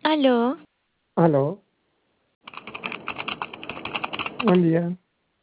Aló, Aló, buen día.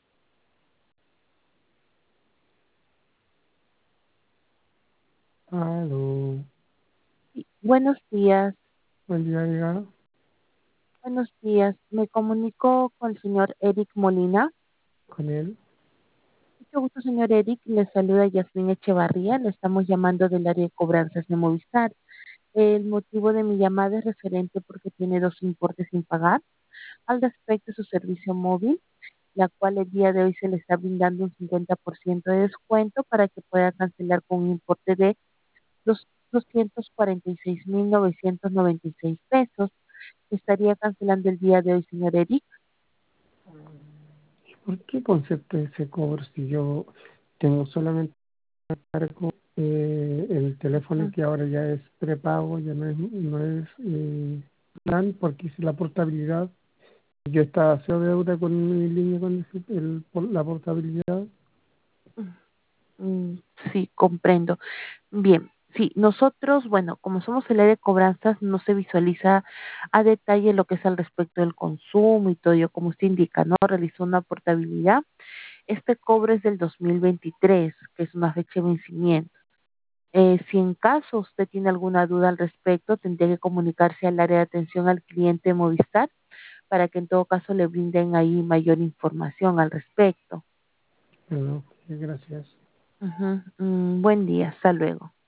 Aló, buenos días, buen día, diga, buenos días. Me comunico con el señor Eric Molina. con él. Mucho gusto, señor Eric. Le saluda Yasmín Echevarría. Le estamos llamando del área de cobranzas de Movistar. El motivo de mi llamada es referente porque tiene dos importes sin pagar. Al respecto de su servicio móvil, la cual el día de hoy se le está brindando un 50% de descuento para que pueda cancelar con un importe de dos- 246.996 pesos. Estaría cancelando el día de hoy, señor Eric. ¿Y por qué concepto ese cobro si yo tengo solamente cargo el teléfono Mm, que ahora ya es prepago, ya no es plan, porque hice la portabilidad? Yo estaba haciendo deuda con mi línea con la portabilidad. mm, sí, comprendo. Bien, sí, nosotros, bueno, como somos el área de cobranzas, no se visualiza a detalle lo que es al respecto del consumo y todo ello, como usted indica, ¿no? Realizó una portabilidad. Este cobro es del 2023, que es una fecha de vencimiento. Si en caso usted tiene alguna duda al respecto, tendría que comunicarse al área de atención al cliente de Movistar para que en todo caso le brinden ahí mayor información al respecto. Bueno, gracias. Ujú, buen día, hasta luego.